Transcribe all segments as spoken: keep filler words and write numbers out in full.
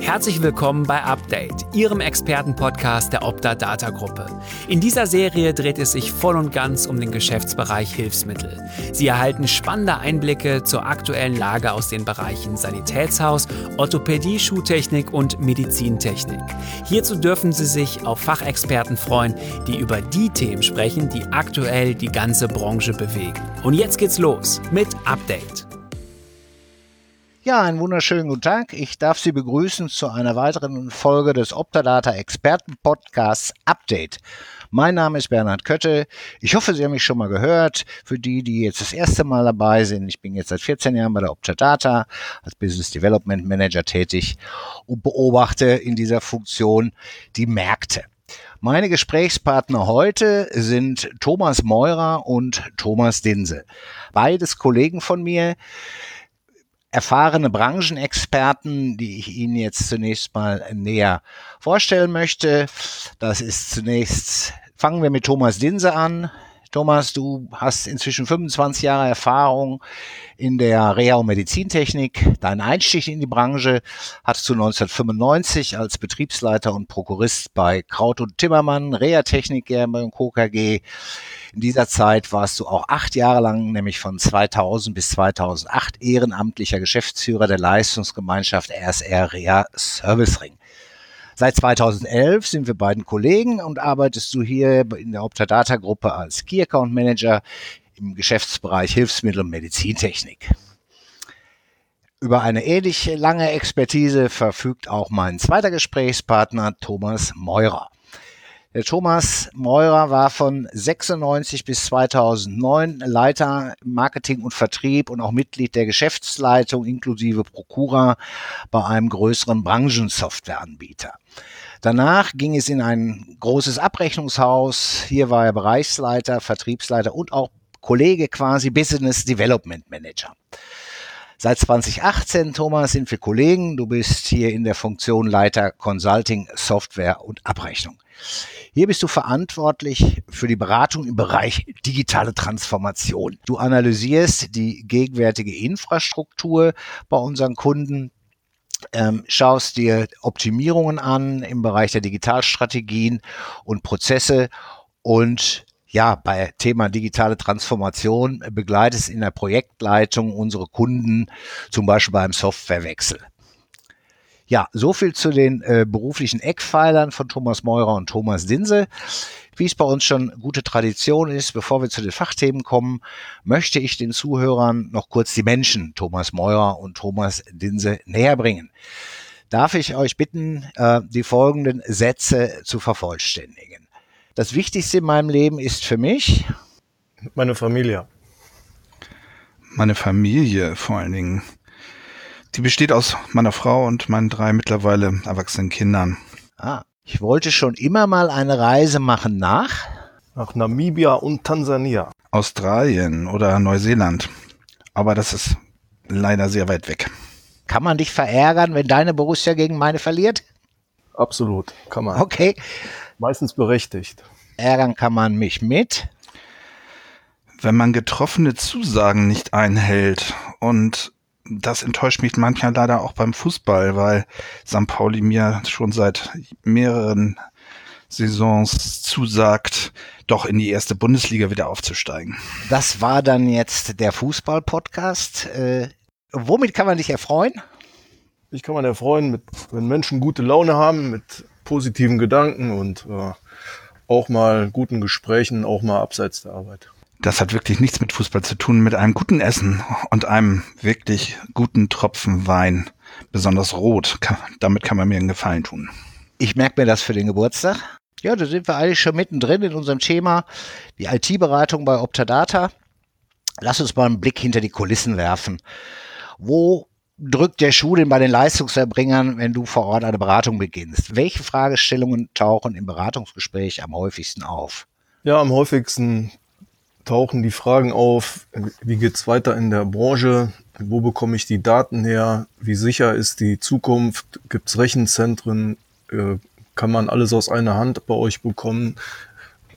Herzlich willkommen bei Update, Ihrem Expertenpodcast der Opta Data Gruppe. In dieser Serie dreht es sich voll und ganz um den Geschäftsbereich Hilfsmittel. Sie erhalten spannende Einblicke zur aktuellen Lage aus den Bereichen Sanitätshaus, Orthopädie, Schuhtechnik und Medizintechnik. Hierzu dürfen Sie sich auf Fachexperten freuen, die über die Themen sprechen, die aktuell die ganze Branche bewegen. Und jetzt geht's los mit Update. Ja, einen wunderschönen guten Tag. Ich darf Sie begrüßen zu einer weiteren Folge des Opta Data Experten Podcasts Update. Mein Name ist Bernhard Kötte. Ich hoffe, Sie haben mich schon mal gehört. Für die, die jetzt das erste Mal dabei sind, ich bin jetzt seit vierzehn Jahren bei der Opta Data als Business Development Manager tätig und beobachte in dieser Funktion die Märkte. Meine Gesprächspartner heute sind Thomas Meurer und Thomas Dinse. Beides Kollegen von mir. Erfahrene Branchenexperten, die ich Ihnen jetzt zunächst mal näher vorstellen möchte. Das ist zunächst, fangen wir mit Thomas Dinse an. Thomas, du hast inzwischen fünfundzwanzig Jahre Erfahrung in der Reha- und Medizintechnik. Dein Einstieg in die Branche hattest du neunzehnhundertfünfundneunzig als Betriebsleiter und Prokurist bei Kraut und Timmermann, Reha-Technik GmbH und Co. K G. In dieser Zeit warst du auch acht Jahre lang, nämlich von zweitausend bis zweitausendacht, ehrenamtlicher Geschäftsführer der Leistungsgemeinschaft R S R Reha Service Ring. Seit zweitausendelf sind wir beiden Kollegen und arbeitest du hier in der Opta Data Gruppe als Key Account Manager im Geschäftsbereich Hilfsmittel und Medizintechnik. Über eine ähnlich lange Expertise verfügt auch mein zweiter Gesprächspartner Thomas Meurer. Der Thomas Meurer war von sechsundneunzig bis zweitausendneun Leiter Marketing und Vertrieb und auch Mitglied der Geschäftsleitung inklusive Prokura bei einem größeren Branchensoftwareanbieter. Danach ging es in ein großes Abrechnungshaus. Hier war er Bereichsleiter, Vertriebsleiter und auch Kollege quasi Business Development Manager. Seit zweitausendachtzehn, Thomas, sind wir Kollegen. Du bist hier in der Funktion Leiter Consulting, Software und Abrechnung. Hier bist du verantwortlich für die Beratung im Bereich digitale Transformation. Du analysierst die gegenwärtige Infrastruktur bei unseren Kunden, ähm, schaust dir Optimierungen an im Bereich der Digitalstrategien und Prozesse und ja, bei Thema digitale Transformation begleitest in der Projektleitung unsere Kunden, zum Beispiel beim Softwarewechsel. Ja, so viel zu den äh, beruflichen Eckpfeilern von Thomas Meurer und Thomas Dinse. Wie es bei uns schon gute Tradition ist, bevor wir zu den Fachthemen kommen, möchte ich den Zuhörern noch kurz die Menschen Thomas Meurer und Thomas Dinse näher bringen. Darf ich euch bitten, äh, die folgenden Sätze zu vervollständigen. Das Wichtigste in meinem Leben ist für mich meine Familie. Meine Familie vor allen Dingen. Die besteht aus meiner Frau und meinen drei mittlerweile erwachsenen Kindern. Ah, ich wollte schon immer mal eine Reise machen nach Nach Namibia und Tansania. Australien oder Neuseeland. Aber das ist leider sehr weit weg. Kann man dich verärgern, wenn deine Borussia gegen meine verliert? Absolut, kann man. Okay. Meistens berechtigt. Ärgern kann man mich mit? Wenn man getroffene Zusagen nicht einhält, und das enttäuscht mich manchmal leider auch beim Fußball, weil Sankt Pauli mir schon seit mehreren Saisons zusagt, doch in die erste Bundesliga wieder aufzusteigen. Das war dann jetzt der Fußball-Podcast. Äh, womit kann man dich erfreuen? Ich kann man erfreuen, mit, wenn Menschen gute Laune haben, mit positiven Gedanken und äh, auch mal guten Gesprächen, auch mal abseits der Arbeit. Das hat wirklich nichts mit Fußball zu tun, mit einem guten Essen und einem wirklich guten Tropfen Wein, besonders rot. Damit kann man mir einen Gefallen tun. Ich merke mir das für den Geburtstag. Ja, da sind wir eigentlich schon mittendrin in unserem Thema, die I T-Beratung bei Opta Data. Lass uns mal einen Blick hinter die Kulissen werfen. Wo drückt der Schuh denn bei den Leistungserbringern, wenn du vor Ort eine Beratung beginnst? Welche Fragestellungen tauchen im Beratungsgespräch am häufigsten auf? Ja, am häufigsten tauchen die Fragen auf, wie geht's weiter in der Branche, wo bekomme ich die Daten her, wie sicher ist die Zukunft, gibt's Rechenzentren, äh, kann man alles aus einer Hand bei euch bekommen?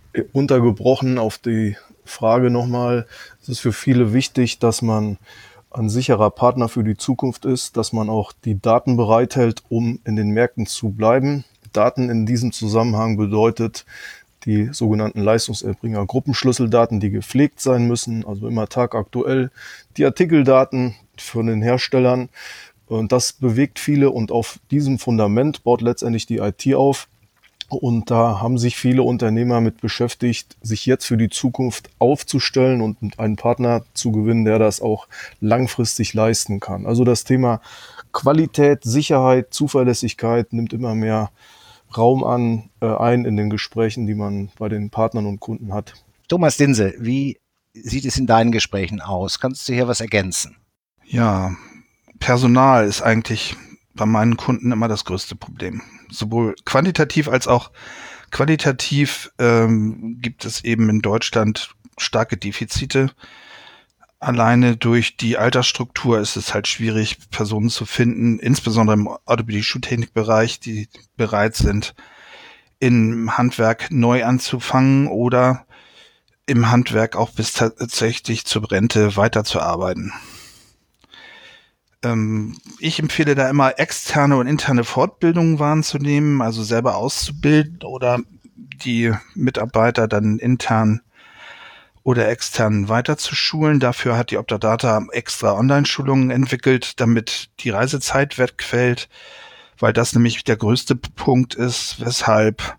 Untergebrochen auf die Frage nochmal, es ist für viele wichtig, dass man ein sicherer Partner für die Zukunft ist, dass man auch die Daten bereithält, um in den Märkten zu bleiben. Daten in diesem Zusammenhang bedeutet die sogenannten Leistungserbringer Gruppenschlüsseldaten, die gepflegt sein müssen, also immer tagaktuell, die Artikeldaten von den Herstellern. Und das bewegt viele und auf diesem Fundament baut letztendlich die I T auf. Und da haben sich viele Unternehmer mit beschäftigt, sich jetzt für die Zukunft aufzustellen und einen Partner zu gewinnen, der das auch langfristig leisten kann. Also das Thema Qualität, Sicherheit, Zuverlässigkeit nimmt immer mehr Raum an, äh, ein in den Gesprächen, die man bei den Partnern und Kunden hat. Thomas Dinse, wie sieht es in deinen Gesprächen aus? Kannst du hier was ergänzen? Ja, Personal ist eigentlich bei meinen Kunden immer das größte Problem. Sowohl quantitativ als auch qualitativ ähm, gibt es eben in Deutschland starke Defizite. Alleine durch die Altersstruktur ist es halt schwierig, Personen zu finden, insbesondere im Orthopädie-Schuhtechnikbereich, die bereit sind, im Handwerk neu anzufangen oder im Handwerk auch bis tatsächlich zur Rente weiterzuarbeiten. Ähm, ich empfehle da immer, externe und interne Fortbildungen wahrzunehmen, also selber auszubilden oder die Mitarbeiter dann intern oder extern weiterzuschulen. Dafür hat die Optadata extra Online-Schulungen entwickelt, damit die Reisezeit wegfällt, weil das nämlich der größte Punkt ist, weshalb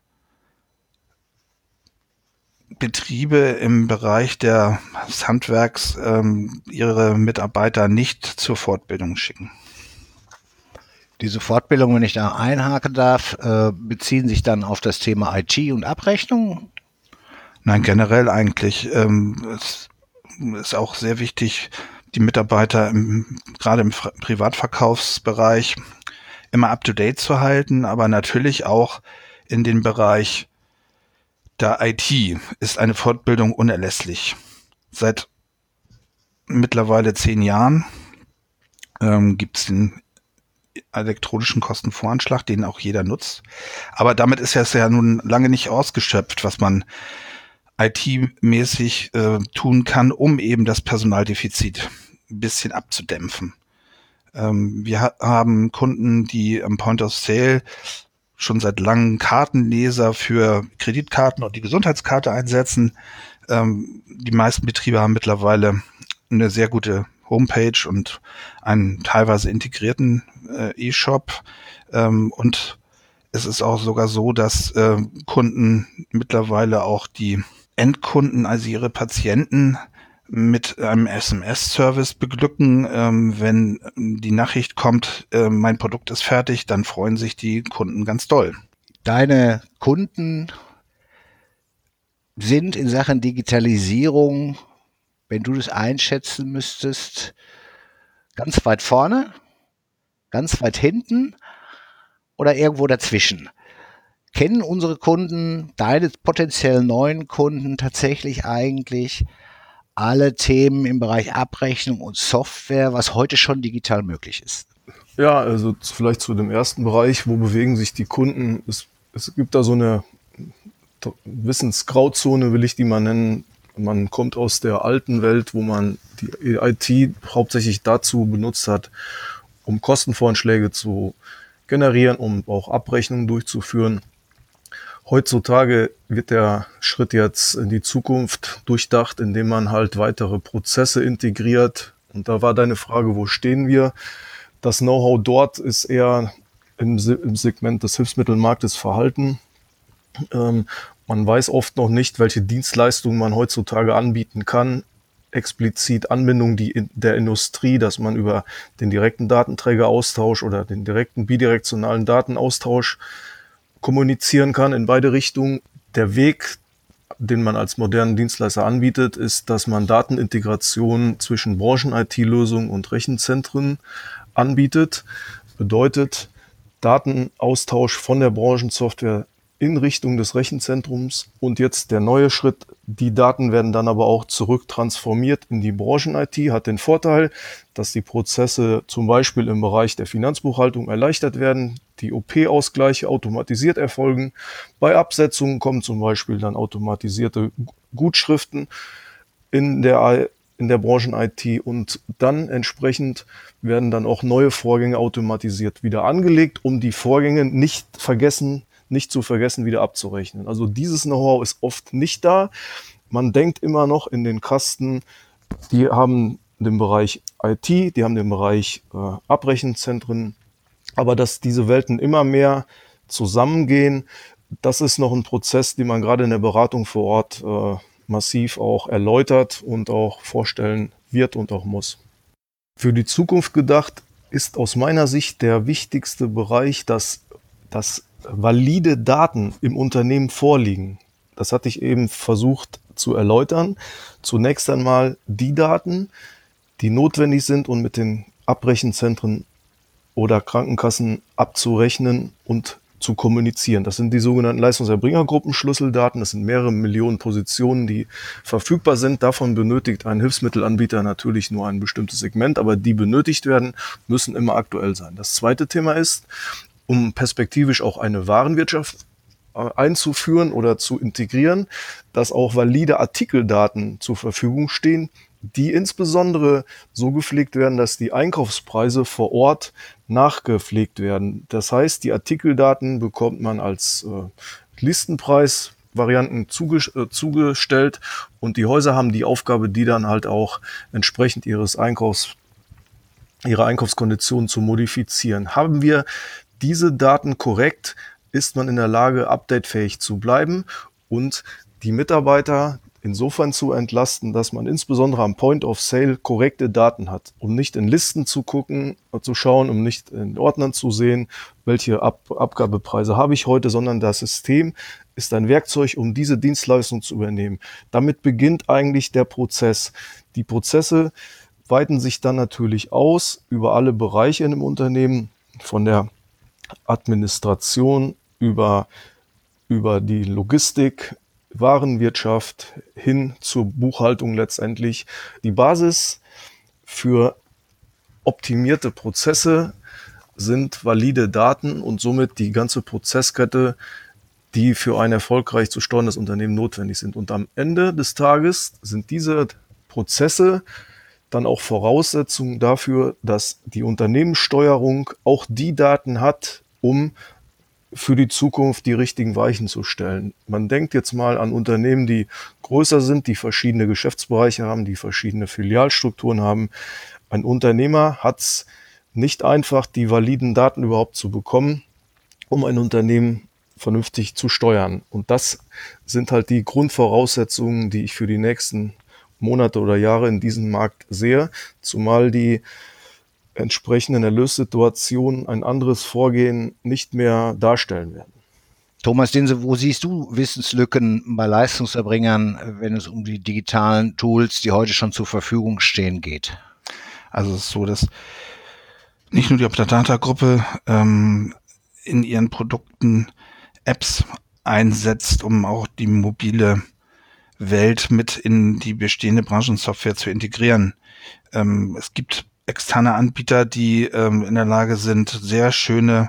Betriebe im Bereich des Handwerks ähm, ihre Mitarbeiter nicht zur Fortbildung schicken. Diese Fortbildung, wenn ich da einhaken darf, äh, beziehen sich dann auf das Thema I T und Abrechnung? Nein, generell eigentlich. Ähm, es ist auch sehr wichtig, die Mitarbeiter im, gerade im Privatverkaufsbereich immer up-to-date zu halten, aber natürlich auch in den Bereich der I T ist eine Fortbildung unerlässlich. Seit mittlerweile zehn Jahren ähm, gibt es den elektronischen Kostenvoranschlag, den auch jeder nutzt. Aber damit ist es ja nun lange nicht ausgeschöpft, was man I T-mäßig äh, tun kann, um eben das Personaldefizit ein bisschen abzudämpfen. Ähm, wir ha- haben Kunden, die am Point of Sale schon seit langem Kartenleser für Kreditkarten und die Gesundheitskarte einsetzen. Ähm, die meisten Betriebe haben mittlerweile eine sehr gute Homepage und einen teilweise integrierten äh, E-Shop. Ähm, und es ist auch sogar so, dass äh, Kunden mittlerweile auch die Endkunden, also ihre Patienten, mit einem S M S-Service beglücken. Ähm, wenn die Nachricht kommt, äh, mein Produkt ist fertig, dann freuen sich die Kunden ganz doll. Deine Kunden sind in Sachen Digitalisierung, wenn du das einschätzen müsstest, ganz weit vorne, ganz weit hinten oder irgendwo dazwischen? Kennen unsere Kunden, deine potenziellen neuen Kunden, tatsächlich eigentlich alle Themen im Bereich Abrechnung und Software, was heute schon digital möglich ist? Ja, also vielleicht zu dem ersten Bereich, wo bewegen sich die Kunden? Es, es gibt da so eine Wissensgrauzone, will ich die mal nennen. Man kommt aus der alten Welt, wo man die I T hauptsächlich dazu benutzt hat, um Kostenvoranschläge zu generieren, um auch Abrechnungen durchzuführen. Heutzutage wird der Schritt jetzt in die Zukunft durchdacht, indem man halt weitere Prozesse integriert. Und da war deine Frage, wo stehen wir? Das Know-how dort ist eher im, im Segment des Hilfsmittelmarktes verhalten. Ähm, man weiß oft noch nicht, welche Dienstleistungen man heutzutage anbieten kann. Explizit Anbindung die in der Industrie, dass man über den direkten Datenträgeraustausch oder den direkten bidirektionalen Datenaustausch kommunizieren kann in beide Richtungen. Der Weg, den man als modernen Dienstleister anbietet, ist, dass man Datenintegration zwischen Branchen-I T-Lösungen und Rechenzentren anbietet. Bedeutet Datenaustausch von der Branchensoftware in Richtung des Rechenzentrums. Und jetzt der neue Schritt, die Daten werden dann aber auch zurücktransformiert in die Branchen-I T, hat den Vorteil, dass die Prozesse zum Beispiel im Bereich der Finanzbuchhaltung erleichtert werden, die O P-Ausgleiche automatisiert erfolgen. Bei Absetzungen kommen zum Beispiel dann automatisierte Gutschriften in der in der Branchen-I T und dann entsprechend werden dann auch neue Vorgänge automatisiert wieder angelegt, um die Vorgänge nicht vergessen, nicht zu vergessen, wieder abzurechnen. Also dieses Know-how ist oft nicht da. Man denkt immer noch in den Kasten, die haben den Bereich I T, die haben den Bereich äh, Abrechenzentren, aber dass diese Welten immer mehr zusammengehen, das ist noch ein Prozess, den man gerade in der Beratung vor Ort äh, massiv auch erläutert und auch vorstellen wird und auch muss. Für die Zukunft gedacht ist aus meiner Sicht der wichtigste Bereich, dass, dass valide Daten im Unternehmen vorliegen. Das hatte ich eben versucht zu erläutern. Zunächst einmal die Daten, die notwendig sind, um mit den Abrechenzentren oder Krankenkassen abzurechnen und zu kommunizieren. Das sind die sogenannten Leistungserbringergruppen-Schlüsseldaten. Das sind mehrere Millionen Positionen, die verfügbar sind. Davon benötigt ein Hilfsmittelanbieter natürlich nur ein bestimmtes Segment, aber die benötigt werden, müssen immer aktuell sein. Das zweite Thema ist, um perspektivisch auch eine Warenwirtschaft einzuführen oder zu integrieren, dass auch valide Artikeldaten zur Verfügung stehen, die insbesondere so gepflegt werden, dass die Einkaufspreise vor Ort nachgepflegt werden. Das heißt, die Artikeldaten bekommt man als äh, Listenpreisvarianten zuge- äh, zugestellt und die Häuser haben die Aufgabe, die dann halt auch entsprechend ihres Einkaufs, ihre Einkaufskonditionen zu modifizieren. Haben wir diese Daten korrekt, ist man in der Lage, updatefähig zu bleiben und die Mitarbeiter insofern zu entlasten, dass man insbesondere am Point of Sale korrekte Daten hat, um nicht in Listen zu gucken, zu schauen, um nicht in Ordnern zu sehen, welche Ab- Abgabepreise habe ich heute, sondern das System ist ein Werkzeug, um diese Dienstleistung zu übernehmen. Damit beginnt eigentlich der Prozess. Die Prozesse weiten sich dann natürlich aus über alle Bereiche in einem Unternehmen, von der Administration über, über die Logistik, Warenwirtschaft hin zur Buchhaltung letztendlich. Die Basis für optimierte Prozesse sind valide Daten und somit die ganze Prozesskette, die für ein erfolgreich zu steuerndes Unternehmen notwendig sind. Und am Ende des Tages sind diese Prozesse dann auch Voraussetzungen dafür, dass die Unternehmenssteuerung auch die Daten hat, um für die Zukunft die richtigen Weichen zu stellen. Man denkt jetzt mal an Unternehmen, die größer sind, die verschiedene Geschäftsbereiche haben, die verschiedene Filialstrukturen haben. Ein Unternehmer hat es nicht einfach, die validen Daten überhaupt zu bekommen, um ein Unternehmen vernünftig zu steuern. Und das sind halt die Grundvoraussetzungen, die ich für die nächsten Monate oder Jahre in diesem Markt sehe, zumal die entsprechenden Erlössituationen ein anderes Vorgehen nicht mehr darstellen werden. Thomas Dinse, wo siehst du Wissenslücken bei Leistungserbringern, wenn es um die digitalen Tools, die heute schon zur Verfügung stehen, geht? Also es ist so, dass nicht nur die Optadata-Gruppe ähm, in ihren Produkten Apps einsetzt, um auch die mobile Welt mit in die bestehende Branchensoftware zu integrieren. Ähm, es gibt externe Anbieter, die ähm, in der Lage sind, sehr schöne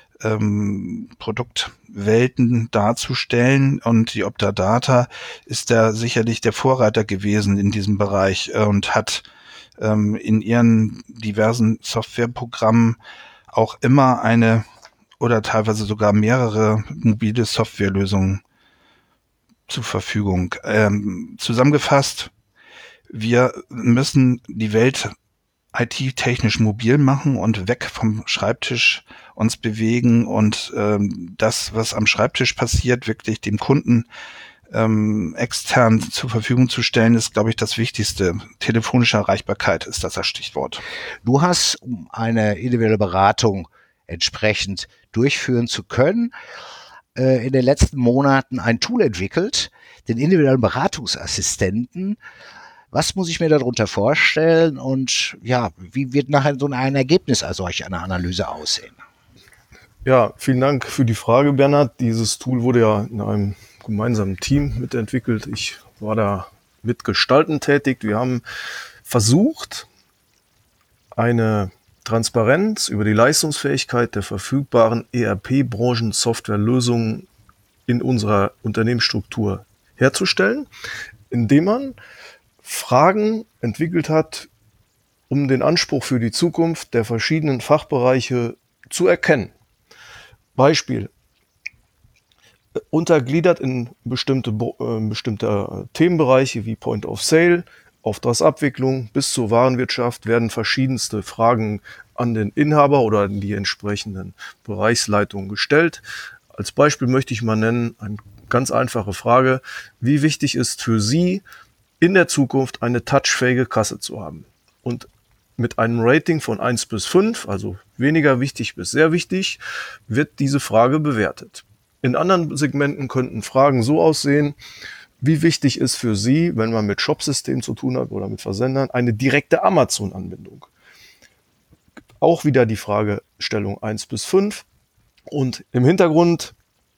ähm, Produktwelten darzustellen, und die Optadata ist da sicherlich der Vorreiter gewesen in diesem Bereich äh, und hat ähm, in ihren diversen Softwareprogrammen auch immer eine oder teilweise sogar mehrere mobile Softwarelösungen zur Verfügung. Ähm, zusammengefasst, wir müssen die Welt I T-technisch mobil machen und weg vom Schreibtisch uns bewegen und ähm, das, was am Schreibtisch passiert, wirklich dem Kunden ähm, extern zur Verfügung zu stellen, ist, glaube ich, das Wichtigste. Telefonische Erreichbarkeit ist das das Stichwort. Du hast, um eine individuelle Beratung entsprechend durchführen zu können, in den letzten Monaten ein Tool entwickelt, den individuellen Beratungsassistenten. Was muss ich mir darunter vorstellen und ja, wie wird nachher so ein Ergebnis als solch eine Analyse aussehen? Ja, vielen Dank für die Frage, Bernhard. Dieses Tool wurde ja in einem gemeinsamen Team mitentwickelt. Ich war da mitgestaltend tätig. Wir haben versucht, eine Transparenz über die Leistungsfähigkeit der verfügbaren E R P-Branchen-Softwarelösungen in unserer Unternehmensstruktur herzustellen, indem man Fragen entwickelt hat, um den Anspruch für die Zukunft der verschiedenen Fachbereiche zu erkennen. Beispiel: Untergliedert in bestimmte, äh, bestimmte Themenbereiche wie Point of Sale, Auftragsabwicklung bis zur Warenwirtschaft werden verschiedenste Fragen an den Inhaber oder an die entsprechenden Bereichsleitungen gestellt. Als Beispiel möchte ich mal nennen, eine ganz einfache Frage: Wie wichtig ist für Sie in der Zukunft eine touchfähige Kasse zu haben? Und mit einem Rating von eins bis fünf, also weniger wichtig bis sehr wichtig, wird diese Frage bewertet. In anderen Segmenten könnten Fragen so aussehen: Wie wichtig ist für Sie, wenn man mit Shopsystemen zu tun hat oder mit Versendern, eine direkte Amazon-Anbindung? Auch wieder die Fragestellung eins bis fünf. Und im Hintergrund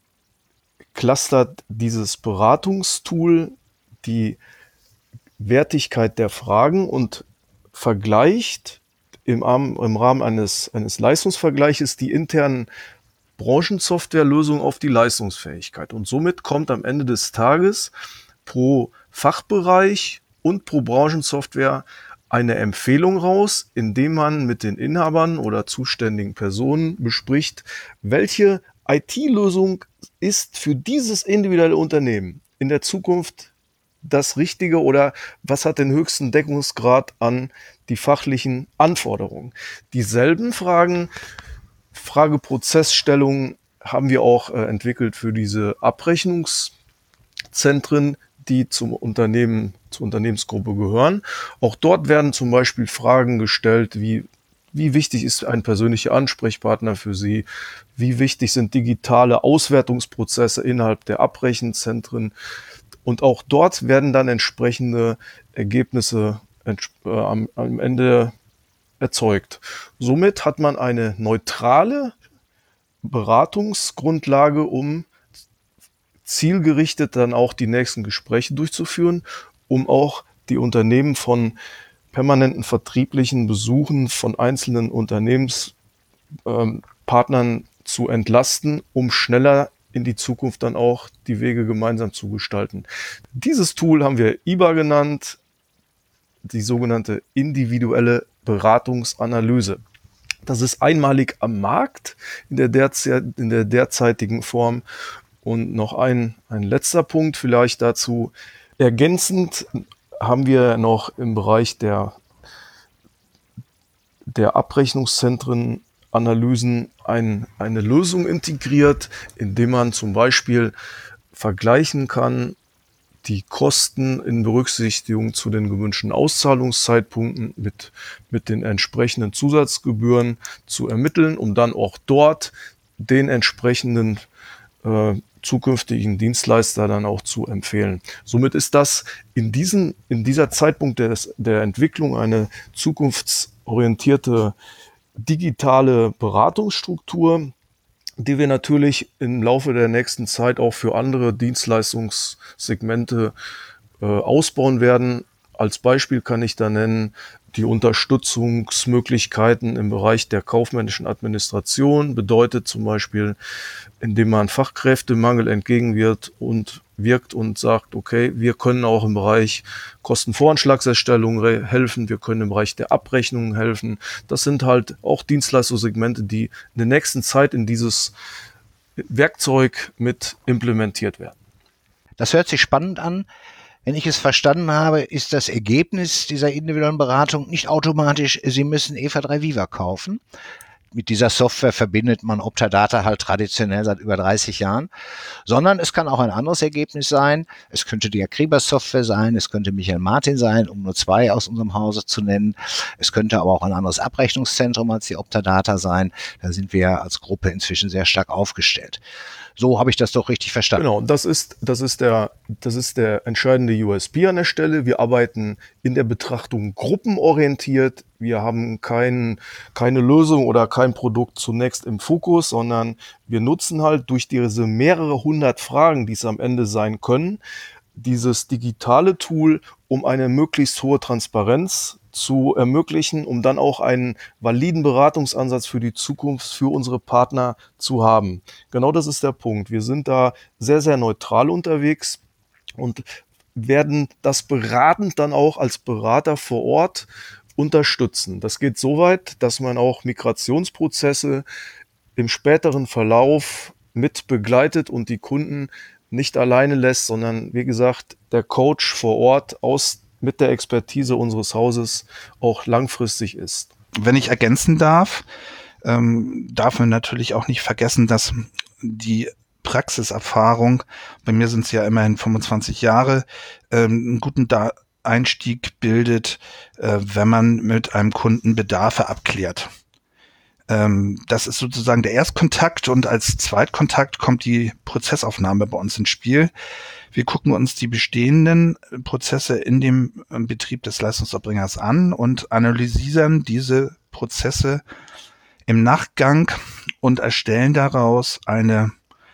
clustert dieses Beratungstool die Wertigkeit der Fragen und vergleicht im, im Rahmen eines, eines Leistungsvergleiches die internen Branchensoftwarelösungen auf die Leistungsfähigkeit. Und somit kommt am Ende des Tages pro Fachbereich und pro Branchensoftware eine Empfehlung raus, indem man mit den Inhabern oder zuständigen Personen bespricht, welche I T-Lösung ist für dieses individuelle Unternehmen in der Zukunft das Richtige oder was hat den höchsten Deckungsgrad an die fachlichen Anforderungen. Dieselben Fragen, Frageprozessstellungen haben wir auch äh, entwickelt für diese Abrechnungszentren, die zum Unternehmen, zur Unternehmensgruppe gehören. Auch dort werden zum Beispiel Fragen gestellt, wie Wie wichtig ist ein persönlicher Ansprechpartner für Sie? Wie wichtig sind digitale Auswertungsprozesse innerhalb der Abrechenzentren? Und auch dort werden dann entsprechende Ergebnisse äh, am, am Ende erzeugt. Somit hat man eine neutrale Beratungsgrundlage, um zielgerichtet dann auch die nächsten Gespräche durchzuführen, um auch die Unternehmen von permanenten vertrieblichen Besuchen von einzelnen Unternehmenspartnern ähm, zu entlasten, um schneller in die Zukunft dann auch die Wege gemeinsam zu gestalten. Dieses Tool haben wir I B A genannt, die sogenannte individuelle Beratungsanalyse. Das ist einmalig am Markt in der, derzeit, in der derzeitigen Form. Und noch ein, ein letzter Punkt vielleicht dazu. Ergänzend haben wir noch im Bereich der, der Abrechnungszentren Analysen ein, eine Lösung integriert, indem man zum Beispiel vergleichen kann, die Kosten in Berücksichtigung zu den gewünschten Auszahlungszeitpunkten mit, mit den entsprechenden Zusatzgebühren zu ermitteln, um dann auch dort den entsprechenden äh, zukünftigen Dienstleister dann auch zu empfehlen. Somit ist das in, diesen, in dieser Zeitpunkt des, der Entwicklung eine zukunftsorientierte digitale Beratungsstruktur, die wir natürlich im Laufe der nächsten Zeit auch für andere Dienstleistungssegmente äh, ausbauen werden. Als Beispiel kann ich da nennen die Unterstützungsmöglichkeiten im Bereich der kaufmännischen Administration, bedeutet zum Beispiel, indem man Fachkräftemangel entgegenwirkt und wirkt und sagt, okay, wir können auch im Bereich Kostenvoranschlagserstellung helfen, wir können im Bereich der Abrechnungen helfen. Das sind halt auch Dienstleistungssegmente, die in der nächsten Zeit in dieses Werkzeug mit implementiert werden. Das hört sich spannend an. Wenn ich es verstanden habe, ist das Ergebnis dieser individuellen Beratung nicht automatisch, Sie müssen Eva drei Viva kaufen. Mit dieser Software verbindet man Optadata halt traditionell seit über dreißig Jahren, sondern es kann auch ein anderes Ergebnis sein. Es könnte die Acriba-Software sein, es könnte Michael Martin sein, um nur zwei aus unserem Hause zu nennen. Es könnte aber auch ein anderes Abrechnungszentrum als die Optadata sein. Da sind wir als Gruppe inzwischen sehr stark aufgestellt. So habe ich das doch richtig verstanden. Genau, das ist, das ist der, das ist der entscheidende U S P an der Stelle. Wir arbeiten in der Betrachtung gruppenorientiert. Wir haben kein, keine Lösung oder kein Produkt zunächst im Fokus, sondern wir nutzen halt durch diese mehrere hundert Fragen, die es am Ende sein können, dieses digitale Tool, um eine möglichst hohe Transparenz zu ermöglichen, um dann auch einen validen Beratungsansatz für die Zukunft für unsere Partner zu haben. Genau das ist der Punkt. Wir sind da sehr, sehr neutral unterwegs und werden das beratend dann auch als Berater vor Ort unterstützen. Das geht so weit, dass man auch Migrationsprozesse im späteren Verlauf mit begleitet und die Kunden nicht alleine lässt, sondern wie gesagt, der Coach vor Ort aus mit der Expertise unseres Hauses auch langfristig ist. Wenn ich ergänzen darf, ähm, darf man natürlich auch nicht vergessen, dass die Praxiserfahrung, bei mir sind es ja immerhin fünfundzwanzig Jahre, ähm, einen guten da- Einstieg bildet, äh, wenn man mit einem Kunden Bedarfe abklärt. Ähm, das ist sozusagen der Erstkontakt und als Zweitkontakt kommt die Prozessaufnahme bei uns ins Spiel. Wir gucken uns die bestehenden Prozesse in dem Betrieb des Leistungserbringers an und analysieren diese Prozesse im Nachgang und erstellen daraus eine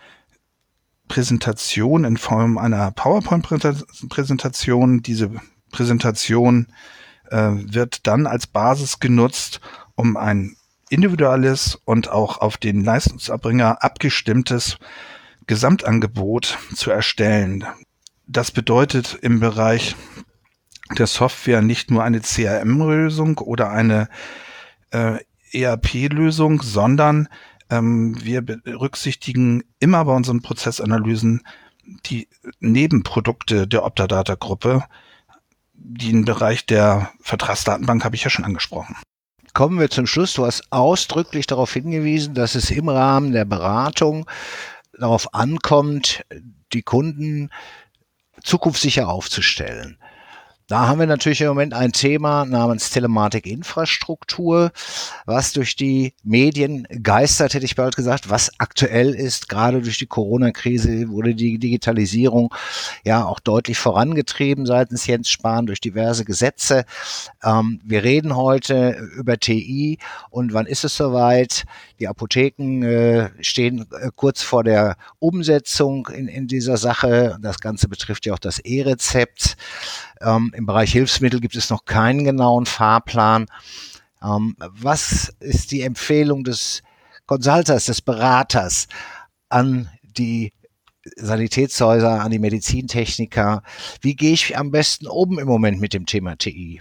Präsentation in Form einer PowerPoint-Präsentation. Diese Präsentation äh, wird dann als Basis genutzt, um ein individuelles und auch auf den Leistungserbringer abgestimmtes Gesamtangebot zu erstellen. Das bedeutet im Bereich der Software nicht nur eine C R M-Lösung oder eine äh, E R P-Lösung, sondern ähm, wir berücksichtigen immer bei unseren Prozessanalysen die Nebenprodukte der Optadata-Gruppe. Den Bereich der Vertragsdatenbank habe ich ja schon angesprochen. Kommen wir zum Schluss. Du hast ausdrücklich darauf hingewiesen, dass es im Rahmen der Beratung darauf ankommt, die Kunden zukunftssicher aufzustellen. Da haben wir natürlich im Moment ein Thema namens Telematik-Infrastruktur, was durch die Medien geistert, hätte ich bald gesagt, was aktuell ist. Gerade durch die Corona-Krise wurde die Digitalisierung ja auch deutlich vorangetrieben seitens Jens Spahn durch diverse Gesetze. Ähm, wir reden heute über T I und wann ist es soweit? Die Apotheken äh, stehen äh, kurz vor der Umsetzung in, in dieser Sache. Das Ganze betrifft ja auch das E-Rezept. Ähm, Im Bereich Hilfsmittel gibt es noch keinen genauen Fahrplan. Ähm, was ist die Empfehlung des Consulters, des Beraters an die Sanitätshäuser, an die Medizintechniker? Wie gehe ich am besten um im Moment mit dem Thema T I?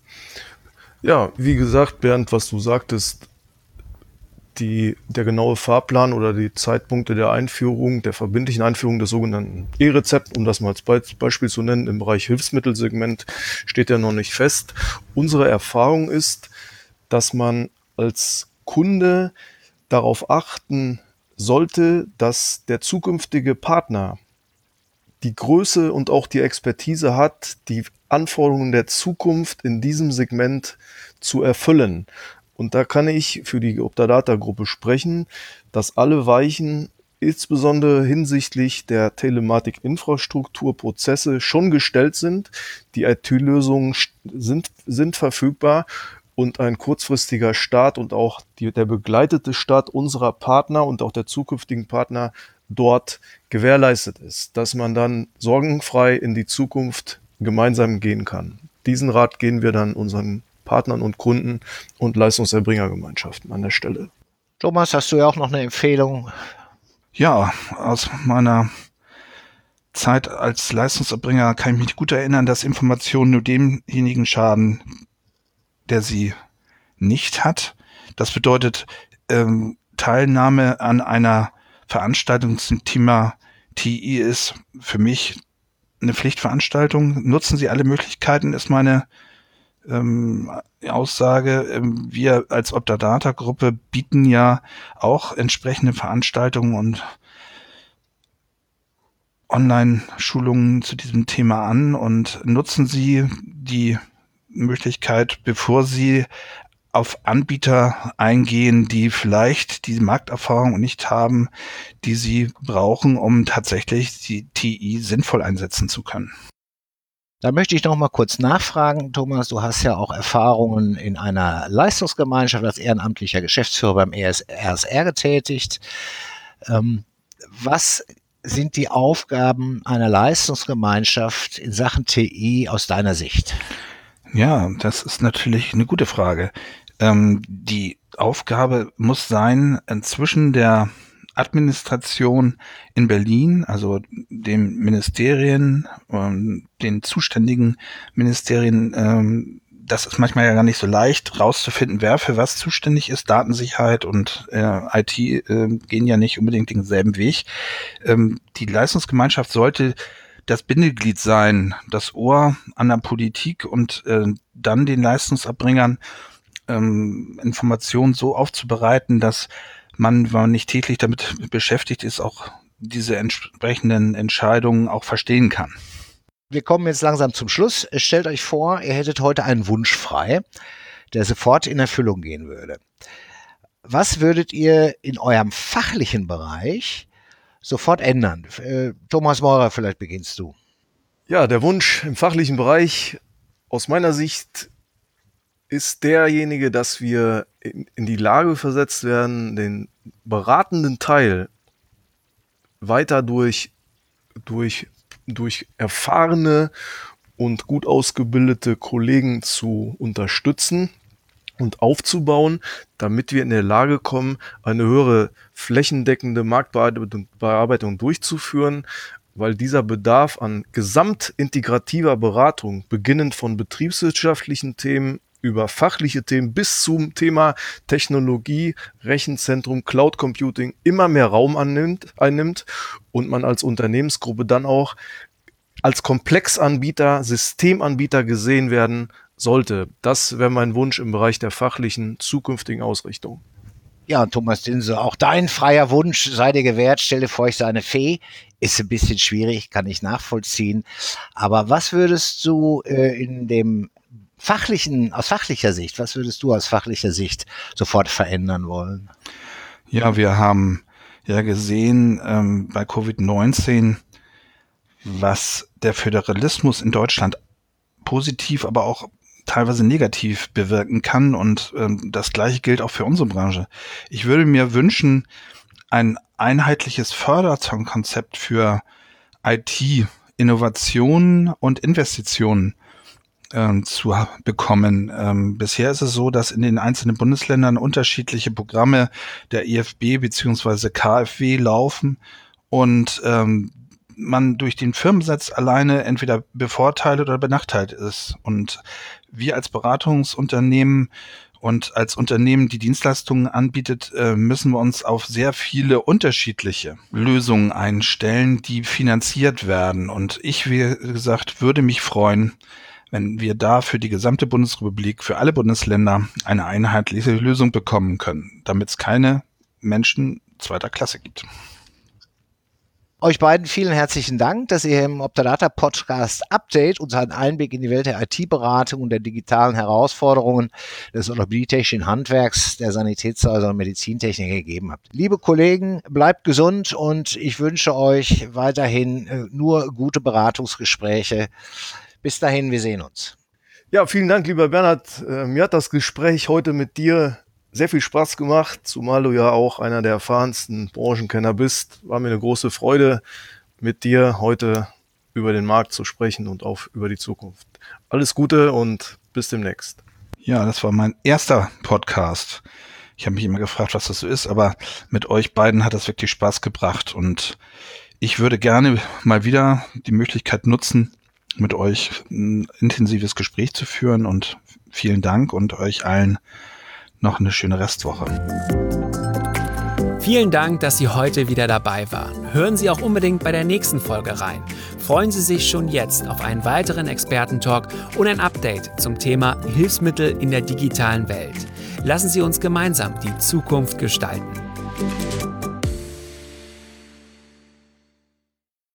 Ja, wie gesagt, Bernd, was du sagtest, die, der genaue Fahrplan oder die Zeitpunkte der Einführung, der verbindlichen Einführung des sogenannten E-Rezept, um das mal als Beispiel zu nennen, im Bereich Hilfsmittelsegment steht ja noch nicht fest. Unsere Erfahrung ist, dass man als Kunde darauf achten sollte, dass der zukünftige Partner die Größe und auch die Expertise hat, die Anforderungen der Zukunft in diesem Segment zu erfüllen. Und da kann ich für die Optadata-Gruppe sprechen, dass alle Weichen, insbesondere hinsichtlich der Telematik-Infrastruktur-Prozesse, schon gestellt sind. Die I T-Lösungen sind, sind verfügbar und ein kurzfristiger Start und auch die, der begleitete Start unserer Partner und auch der zukünftigen Partner dort gewährleistet ist, dass man dann sorgenfrei in die Zukunft gemeinsam gehen kann. Diesen Rat gehen wir dann unseren Partnern und Kunden und Leistungserbringergemeinschaften an der Stelle. Thomas, hast du ja auch noch eine Empfehlung? Ja, aus meiner Zeit als Leistungserbringer kann ich mich gut erinnern, dass Informationen nur demjenigen schaden, der sie nicht hat. Das bedeutet, ähm, Teilnahme an einer Veranstaltung zum Thema T I ist für mich eine Pflichtveranstaltung. Nutzen Sie alle Möglichkeiten, ist meine ähm, Aussage. Ähm, wir als Optadata-Gruppe bieten ja auch entsprechende Veranstaltungen und Online-Schulungen zu diesem Thema an und nutzen Sie die Möglichkeit, bevor Sie auf Anbieter eingehen, die vielleicht die Markterfahrung nicht haben, die Sie brauchen, um tatsächlich die T I sinnvoll einsetzen zu können. Da möchte ich noch mal kurz nachfragen, Thomas. Du hast ja auch Erfahrungen in einer Leistungsgemeinschaft als ehrenamtlicher Geschäftsführer beim R S R getätigt. Ähm, was sind die Aufgaben einer Leistungsgemeinschaft in Sachen T I aus deiner Sicht? Ja, das ist natürlich eine gute Frage. Ähm, die Aufgabe muss sein, zwischen der Administration in Berlin, also den Ministerien, ähm, den zuständigen Ministerien, ähm, das ist manchmal ja gar nicht so leicht rauszufinden, wer für was zuständig ist. Datensicherheit und äh, I T äh, gehen ja nicht unbedingt denselben Weg. Ähm, die Leistungsgemeinschaft sollte das Bindeglied sein, das Ohr an der Politik und äh, dann den Leistungserbringern ähm, Informationen so aufzubereiten, dass man, wenn man nicht täglich damit beschäftigt ist, auch diese entsprechenden Entscheidungen auch verstehen kann. Wir kommen jetzt langsam zum Schluss. Stellt euch vor, ihr hättet heute einen Wunsch frei, der sofort in Erfüllung gehen würde. Was würdet ihr in eurem fachlichen Bereich sofort ändern? Äh, Thomas Meurer, vielleicht beginnst du. Ja, der Wunsch im fachlichen Bereich aus meiner Sicht ist derjenige, dass wir in, in die Lage versetzt werden, den beratenden Teil weiter durch, durch, durch erfahrene und gut ausgebildete Kollegen zu unterstützen und aufzubauen, damit wir in der Lage kommen, eine höhere flächendeckende Marktbearbeitung durchzuführen, weil dieser Bedarf an gesamtintegrativer Beratung, beginnend von betriebswirtschaftlichen Themen über fachliche Themen bis zum Thema Technologie, Rechenzentrum, Cloud Computing immer mehr Raum annimmt, einnimmt und man als Unternehmensgruppe dann auch als Komplexanbieter, Systemanbieter gesehen werden sollte. Das wäre mein Wunsch im Bereich der fachlichen zukünftigen Ausrichtung. Ja, und Thomas Dinse, auch dein freier Wunsch sei dir gewährt. Stell dir vor, ich sei eine Fee. Ist ein bisschen schwierig, kann ich nachvollziehen. Aber was würdest du äh, in dem fachlichen, aus fachlicher Sicht, was würdest du aus fachlicher Sicht sofort verändern wollen? Ja, wir haben ja gesehen ähm, bei Covid neunzehn, was der Föderalismus in Deutschland positiv, aber auch teilweise negativ bewirken kann. Und ähm, das Gleiche gilt auch für unsere Branche. Ich würde mir wünschen, ein einheitliches Förderkonzept für I T, Innovationen und Investitionen äh, zu bekommen. Ähm, bisher ist es so, dass in den einzelnen Bundesländern unterschiedliche Programme der I F B bzw. K f W laufen und ähm, man durch den Firmensitz alleine entweder bevorteilt oder benachteiligt ist. Und wir als Beratungsunternehmen und als Unternehmen, die Dienstleistungen anbietet, müssen wir uns auf sehr viele unterschiedliche Lösungen einstellen, die finanziert werden. Und ich, wie gesagt, würde mich freuen, wenn wir da für die gesamte Bundesrepublik, für alle Bundesländer eine einheitliche Lösung bekommen können, damit es keine Menschen zweiter Klasse gibt. Euch beiden vielen herzlichen Dank, dass ihr im Optadata Podcast Update uns einen Einblick in die Welt der I T-Beratung und der digitalen Herausforderungen des orthopädietechnischen Handwerks, der Sanitätshäuser und Medizintechnik gegeben habt. Liebe Kollegen, bleibt gesund und ich wünsche euch weiterhin äh, nur gute Beratungsgespräche. Bis dahin, wir sehen uns. Ja, vielen Dank, lieber Bernhard. Äh, mir hat das Gespräch heute mit dir sehr viel Spaß gemacht, zumal du ja auch einer der erfahrensten Branchenkenner bist. War mir eine große Freude, mit dir heute über den Markt zu sprechen und auch über die Zukunft. Alles Gute und bis demnächst. Ja, das war mein erster Podcast. Ich habe mich immer gefragt, was das so ist, aber mit euch beiden hat das wirklich Spaß gebracht und ich würde gerne mal wieder die Möglichkeit nutzen, mit euch ein intensives Gespräch zu führen und vielen Dank und euch allen noch eine schöne Restwoche. Vielen Dank, dass Sie heute wieder dabei waren. Hören Sie auch unbedingt bei der nächsten Folge rein. Freuen Sie sich schon jetzt auf einen weiteren Expertentalk und ein Update zum Thema Hilfsmittel in der digitalen Welt. Lassen Sie uns gemeinsam die Zukunft gestalten.